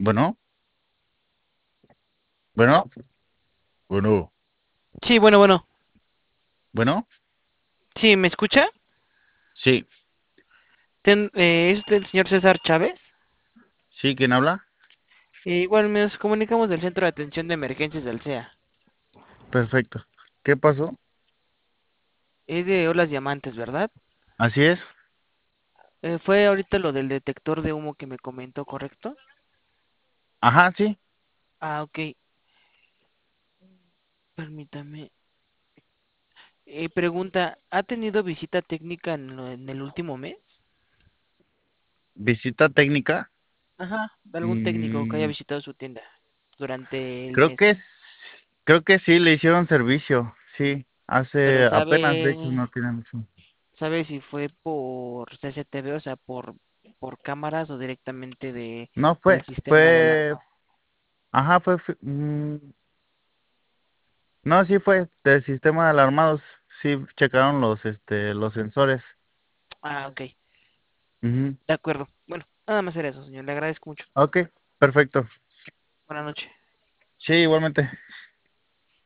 Bueno, bueno, bueno, Sí, bueno. bueno, Sí, ¿me escucha? sí, ¿Es usted el señor César Chávez? sí, ¿quién habla? Igual nos comunicamos del Centro de Atención de Emergencias del CEA. Perfecto. ¿Qué pasó? Es de Olas Diamantes, ¿verdad? Así es. Fue ahorita lo del detector de humo que me comentó, ¿correcto? Ajá, sí. Ah, ok. Permítame. Pregunta, ¿ha tenido visita técnica en el último mes? Visita técnica. Ajá, algún técnico que haya Mm, visitado su tienda durante el creo que mes. creo que sí, le hicieron servicio. Sí, Pero hace apenas, de hecho, no tiene mucho. ¿sabe si fue por CCTV, o sea, por cámaras o directamente No del fue, sistema de alarma? ajá, no, sí fue del sistema de alarmados. Sí, checaron los sensores. Ah, ok. Ujú. De acuerdo. Bueno, nada más era eso, señor. Le agradezco mucho. Ok, perfecto. Buenas noches. Sí, igualmente.